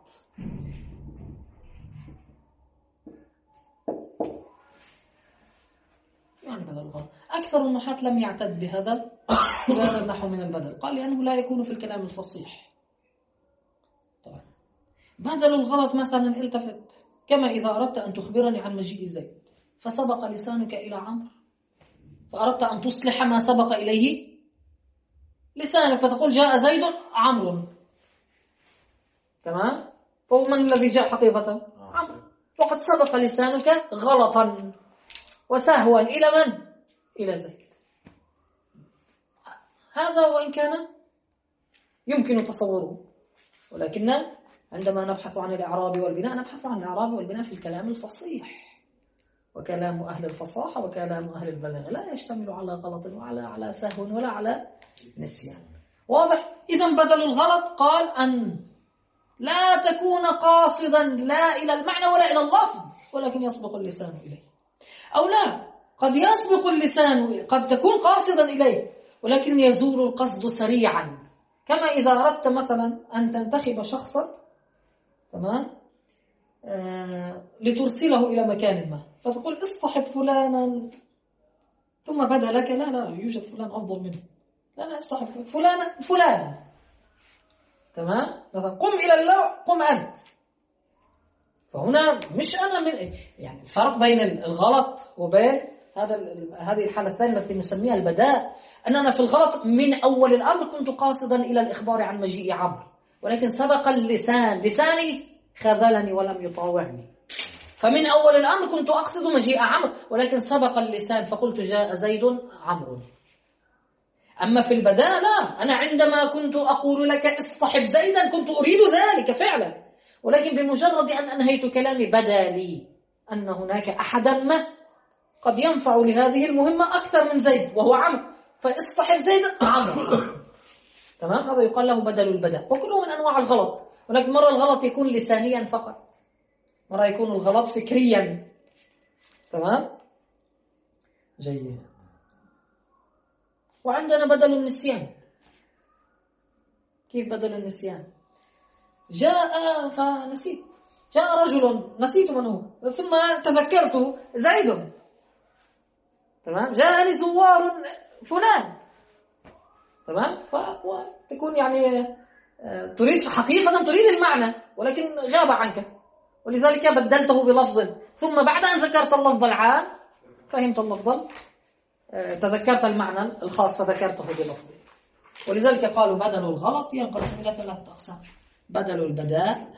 يعني بدل الغلط أكثر النحاة لم يعتد بهذا بهذا النحو من البدل، قال لأنه لا يكون في الكلام الفصيح. طبعا بدل الغلط مثلا التفت، كما إذا أردت أن تخبرني عن مجيء زيد فسبق لسانك إلى عمرو، فأردت أن تصلح ما سبق إليه لسانك فتقول جاء زيد عمرو، تمام، ومن الذي جاء حقيقة؟ عمرو، وقد سبق لسانك غلطا وسهوا إلى من؟ إلى زيد. هذا وإن كان يمكن تصوره، ولكن عندما نبحث عن الإعراب والبناء نبحث عن الإعراب والبناء في الكلام الفصيح، وكلام أهل الفصاحة وكلام أهل البلاغة لا يشتمل على غلط وعلى على سهو ولا على نسيان. واضح؟ إذن بدل الغلط قال أن لا تكون قاصدا لا إلى المعنى ولا إلى اللفظ، ولكن يسبق اللسان إليه، أو لا، قد يسبق اللسان، قد تكون قاصدا إليه ولكن يزول القصد سريعا، كما إذا أردت مثلا أن تنتخب شخصا، تمام، آه لترسله إلى مكان ما، فتقول اصطحب فلانا، ثم بدا لك لا لا يوجد فلان أفضل منه، لا لا اصطحب فلانا فلانا، تمام، مثلا قم إلى اللوح قم أنت. فهنا مش أنا من يعني الفرق بين الغلط وبين هذا هذه الحالة الثانية التي نسميها البداء، أننا في الغلط من أول الأمر كنت قاصدا إلى الإخبار عن مجيء عمرو، ولكن سبق اللسان، لساني خذلني ولم يطاوعني، فمن أول الأمر كنت أقصد مجيء عمرو ولكن سبق اللسان فقلت جاء زيد عمرو. أما في البداء لا، أنا عندما كنت أقول لك اصطحب زيدا كنت أريد ذلك فعلا، ولكن بمجرد أن أنهيت كلامي بدا لي أن هناك أحدا ما قد ينفع لهذه المهمة أكثر من زيد وهو عمرو، فاصطحب زيدا عمرو، تمام، هذا يقال له بدل البداء، وكله من أنواع الغلط، ولكن مرة الغلط يكون لسانيا فقط، مرة يكون الغلط فكريا، تمام، جيد. وعندنا بدل النسيان. كيف بدل النسيان؟ جاء فنسيت، جاء رجل نسيت من هو ثم تذكرت زيد، تمام، جاءني زوار فلان، تمام، فتكون يعني تريد حقيقة تريد المعنى ولكن غاب عنك، ولذلك بدلته بلفظ، ثم بعد أن ذكرت اللفظ العام فهمت اللفظ، تذكرت المعنى الخاص فذكرته بلفظ. ولذلك قالوا بدل الغلط ينقسم إلى ثلاثة أقسام: بدل البداء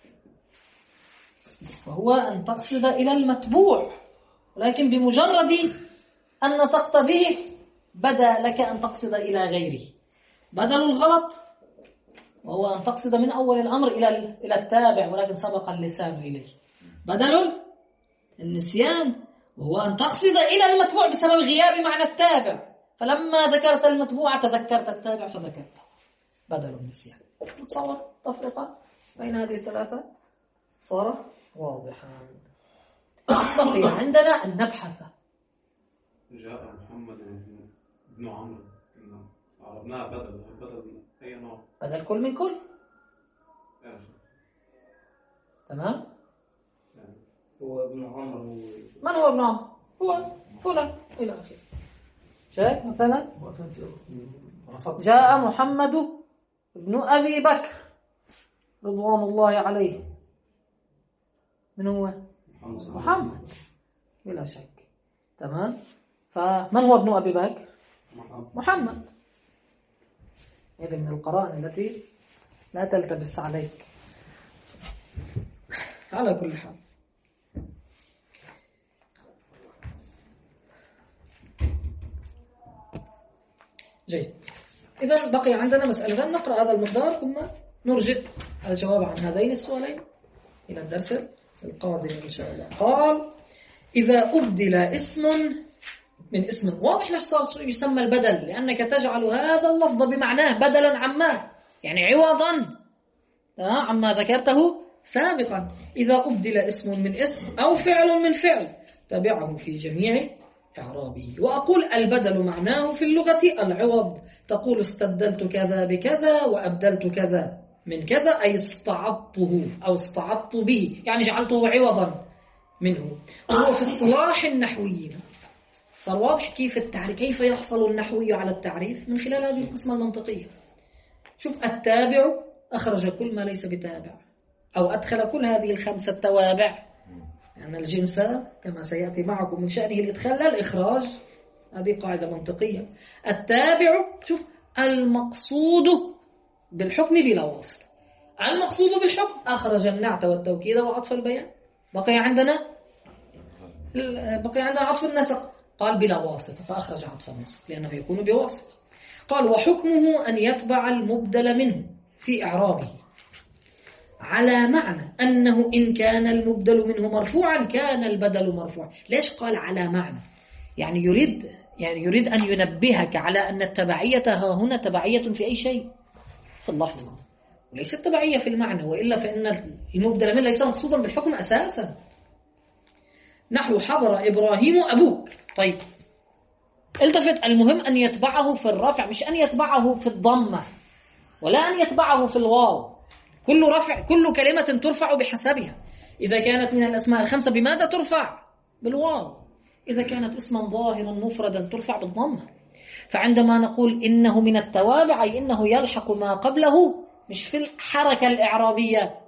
وهو أن تقصد إلى المتبوع، ولكن بمجرد أن نطقت به بدا لك أن تقصد إلى غيره. بدل الغلط وهو أن تقصد من أول الأمر إلى إلى التابع ولكن سبق اللسان إليه. بدل النسيان وهو أن تقصد إلى المتبوع بسبب غياب معنى التابع، فلما ذكرت المتبوعة تذكرت التابع فذكرته بدل النسيان. تصور تفرقة بين هذه الثلاثة صار واضحا. بقي عندنا أن نبحث. جاء محمد بن عمرو عرفناها بدل بدل أي نوع؟ بدل كل من كل. تمام؟ هو ابن عمرو. من هو ابن عمرو؟ هو فلان إلى آخره. شايف مثلا جاء محمد ابن أبي بكر رضوان الله عليه. من هو؟ محمد بلا شك. تمام. فمن هو ابن أبي بكر؟ محمد. هذه من القرائن التي لا تلتبس عليك. على كل حال جيد. إذا بقي عندنا مسألة، نقرأ هذا المقدار ثم نرجع الجواب عن هذين السؤالين إلى الدرس القادم إن شاء الله. قال إذا أبدل اسم من اسم، واضح ليش صار يسمى البدل؟ لأنك تجعل هذا اللفظ بمعناه بدلا عما، يعني عوضا عما ذكرته سابقا. إذا أبدل اسم من اسم أو فعل من فعل تبعه في جميع إعرابه. وأقول البدل معناه في اللغة العوض. تقول استبدلت كذا بكذا وأبدلت كذا من كذا، أي استعضته أو استعضت به، يعني جعلته عوضا منه. وهو في اصطلاح النحويين. صار واضح كيف التعريف، كيف يحصل النحوي على التعريف؟ من خلال هذه القسمة المنطقية. شوف، التابع أخرج كل ما ليس بتابع، أو أدخل كل هذه الخمسة توابع، لأن يعني الجنس كما سيأتي معكم من شأنه الإدخال لا الإخراج. هذه قاعدة منطقية. التابع، شوف، المقصود بالحكم بلا واسطة. المقصود بالحكم أخرج النعت والتوكيد وعطف البيان. بقي عندنا بقي عندنا عطف النسق، قال بلا واسطة فأخرج عطف النسق لأنه يكون بواسطة. قال وحكمه أن يتبع المبدل منه في إعرابه على معنى أنه إن كان المبدل منه مرفوعا كان البدل مرفوعا. ليش قال على معنى؟ يعني يريد يعني يريد أن ينبهك على أن التبعية ها هنا تبعية في أي شيء، في اللفظ، وليست تبعية في المعنى، وإلا فإن المبدل منه ليس مقصودا بالحكم أساسا. نحو حضر إبراهيم أبوك. طيب التفت، المهم أن يتبعه في الرفع، مش أن يتبعه في الضمة ولا أن يتبعه في الواو. كل رفع، كل كلمة ترفع بحسبها. إذا كانت من الأسماء الخمسة بماذا ترفع؟ بالواو. إذا كانت اسما ظاهرا مفردا ترفع بالضمة. فعندما نقول إنه من التوابع أي إنه يلحق ما قبله مش في الحركة الإعرابية،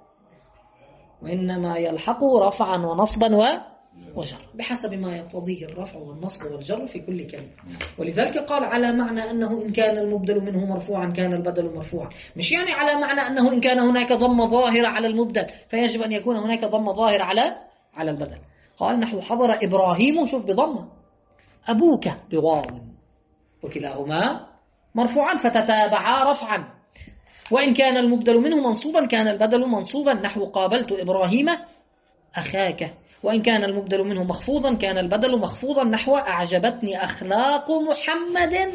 وإنما يلحق رفعا ونصبا وجر بحسب ما يقتضيه الرفع والنصب والجر في كل كلمة. ولذلك قال على معنى أنه إن كان المبدل منه مرفوعا كان البدل مرفوعا، مش يعني على معنى أنه إن كان هناك ضمة ظاهرة على المبدل فيجب أن يكون هناك ضمة ظاهرة على على البدل. قال نحو حضر إبراهيم، شوف بضمة، أبوك بواو، وكلاهما مرفوعا فتتابعا رفعا. وإن كان المبدل منه منصوبا كان البدل منصوبا، نحو قابلت إبراهيم أخاك. وإن كان المبدل منه مخفوضا كان البدل مخفوضا، نحو أعجبتني أخلاق محمد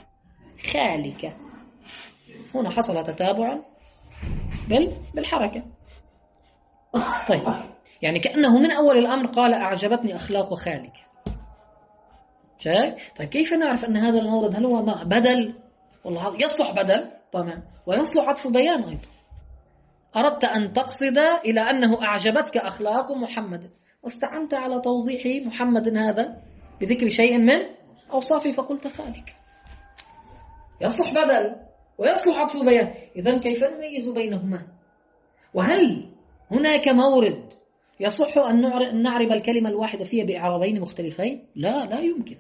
خالك. هنا حصل تتابع بالحركة. طيب يعني كأنه من أول الأمر قال أعجبتني أخلاق خالك. شايف؟ طيب كيف نعرف أن هذا المورد هل هو بدل؟ والله يصلح بدل طبعا، ويصلح عطف بيان أيضا. أردت أن تقصد إلى أنه أعجبتك أخلاق محمد، واستعنت على توضيح محمد هذا بذكر شيء من أوصافه فقلت خالك. يصلح بدل ويصلح عطف بيان. إذن كيف نميز بينهما؟ وهل هناك مورد يصح أن نعرب الكلمة الواحدة فيها بإعرابين مختلفين؟ لا لا يمكن.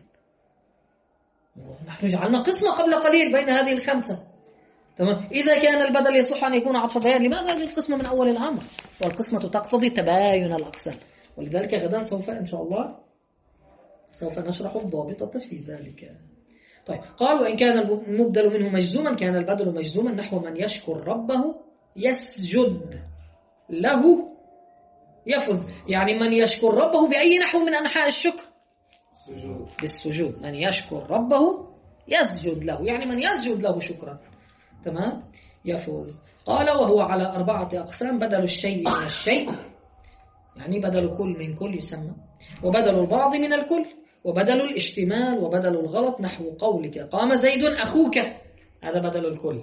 نحن جعلنا قسمة قبل قليل بين هذه الخمسة. تمام. إذا كان البدل يصح أن يكون عطف بيان، لماذا هذه القسمة من أول الأمر؟ والقسمة تقتضي تباين الأقسام، ولذلك غدا سوف إن شاء الله سوف نشرح الضابطة في ذلك. طيب قال وإن كان المبدل منه مجزوما كان البدل مجزوما، نحو من يشكر ربه يسجد له يفز. يعني من يشكر ربه بأي نحو من أنحاء الشكر؟ بالسجود. من يشكر ربه يسجد له، يعني من يسجد له شكرا. تمام، يفوز. قال وهو على أربعة أقسام: بدل الشيء من الشيء، يعني بدل كل من كل يسمى، وبدل البعض من الكل، وبدل الاشتمال، وبدل الغلط، نحو قولك قام زيد أخوك، هذا بدل الكل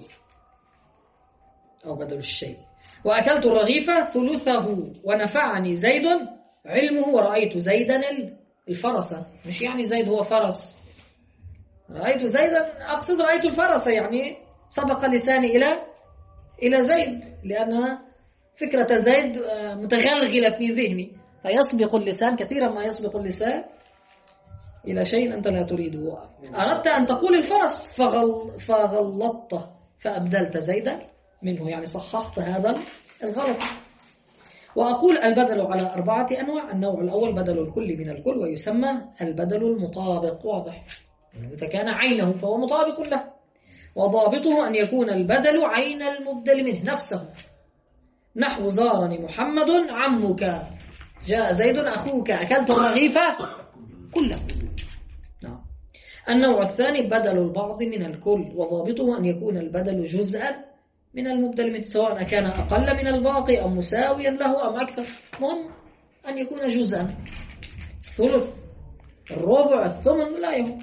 أو بدل الشيء. وأكلت الرغيف ثلثه ونفعني زيد علمه، ورأيت زيدا الفرس، مش يعني زيد هو فرس، رأيت زيدا أقصد رأيت الفرس، يعني سبق لساني إلى إلى زيد، لأن فكرة زيد متغلغلة في ذهني، فيسبق اللسان كثيرا ما يسبق اللسان إلى شيء أنت لا تريده. أردت أن تقول الفرس فغل فغلطت فأبدلت زيدا منه، يعني صححت هذا الغلط. وأقول البدل على أربعة أنواع: النوع الأول بدل الكل من الكل، ويسمى البدل المطابق، واضح، إذا كان عينه فهو مطابق له. وضابطه أن يكون البدل عين المبدل منه نفسه، نحو زارني محمد عمك، جاء زيد أخوك، أكلت الرغيف كله. نعم. النوع الثاني بدل البعض من الكل، وضابطه أن يكون البدل جزءا من المبدل منه، سواء كان أقل من الباقي أو مساويا له أم أكثر، مهم أن يكون جزءا، الثلث، الربع، الثمن، لا يهم.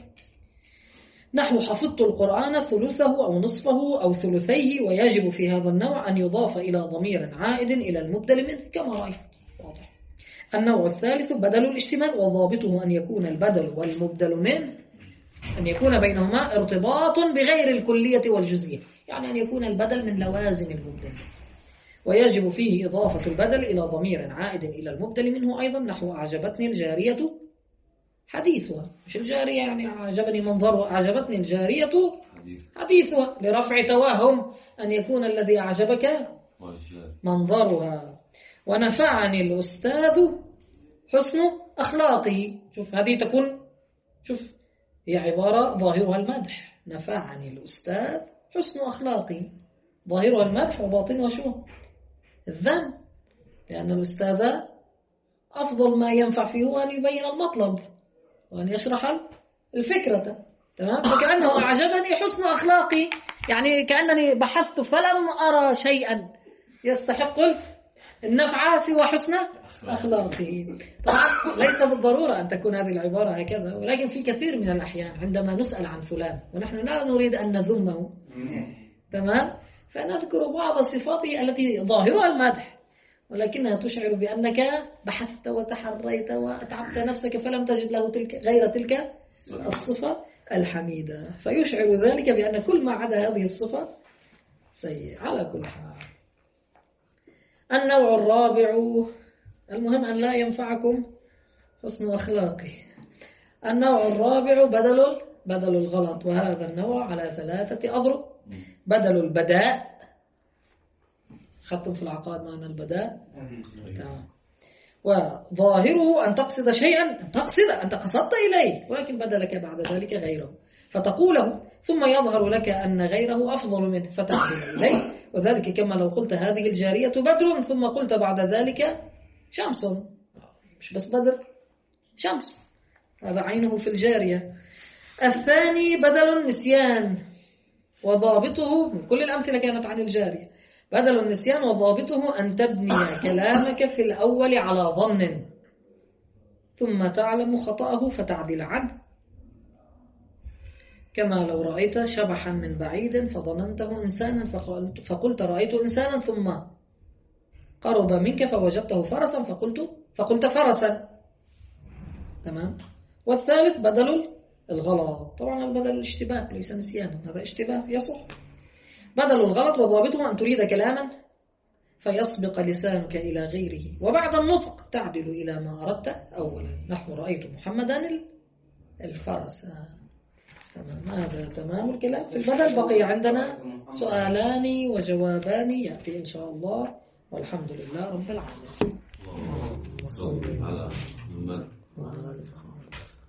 نحو حفظت القرآن ثلثه أو نصفه أو ثلثيه، ويجب في هذا النوع أن يضاف إلى ضمير عائد إلى المبدل منه كما رأيت، واضح. النوع الثالث بدل الاشتمال، وضابطه أن يكون البدل والمبدل منه أن يكون بينهما ارتباط بغير الكلية والجزئية، يعني أن يكون البدل من لوازم المبدل، ويجب فيه إضافة البدل إلى ضمير عائد إلى المبدل منه أيضا، نحو أعجبتني الجارية حديثها، مش الجارية يعني أعجبني منظرها، أعجبتني الجارية حديثها، لرفع توهم أن يكون الذي أعجبك منظرها. ونفعني الأستاذ حسن أخلاقه، شوف هذه تكون، شوف هي عبارة ظاهرها المدح، نفعني الأستاذ حسن أخلاقه، ظاهرها المدح وباطنها شو؟ الذم، لأن الأستاذ أفضل ما ينفع فيه أن يبين المطلب وأن يشرح الفكرة. تمام، فكأنه أعجبني حسن أخلاقي، يعني كأنني بحثت فلم أرى شيئا يستحق النفع سوى حسن أخلاقه. طبعا ليس بالضرورة أن تكون هذه العبارة هكذا، ولكن في كثير من الأحيان عندما نسأل عن فلان ونحن لا نريد أن نذمه، تمام، فنذكر بعض صفاته التي ظاهرها المدح، ولكنها تشعر بأنك بحثت وتحريت وأتعبت نفسك فلم تجد له تلك غير تلك الصفة الحميدة، فيشعر ذلك بأن كل ما عدا هذه الصفة سيء. على كل حال، النوع الرابع، المهم أن لا ينفعكم حسن أخلاقي. النوع الرابع بدل بدل الغلط، وهذا النوع على ثلاثة أضرب: بدل البداء، خدتم في العقاد معنى البداء، تمام، وظاهره أن تقصد شيئا، أن تقصد أنت قصدت إليه، ولكن بدلك بعد ذلك غيره فتقوله، ثم يظهر لك أن غيره أفضل منه فتعدل إليه، وذلك كما لو قلت هذه الجارية بدر ثم قلت بعد ذلك شمس، مش بس بدر، شمس، هذا عينه في الجارية. الثاني بدل النسيان، وضابطه من كل الأمثلة كانت عن الجارية، بدل النسيان وضابطه أن تبني كلامك في الأول على ظن ثم تعلم خطأه فتعدل عنه، كما لو رأيت شبحا من بعيد فظننته إنسانا فقلت, فقلت رأيت إنسانا، ثم قرب منك فوجدته فرسا فقلت فقلت فرسا. تمام. والثالث بدل الغلط، طبعا البدل الاشتباه ليس نسيانا، هذا اشتباه يصح. بدل الغلط وضابطه أن تريد كلاما فيسبق لسانك إلى غيره، وبعد النطق تعدل إلى ما أردت أولا، نحو رأيت محمدا الفرس. تمام، هذا تمام الكلام في البدل. بقي عندنا سؤالان وجوابان يأتي إن شاء الله، والحمد لله رب العالمين.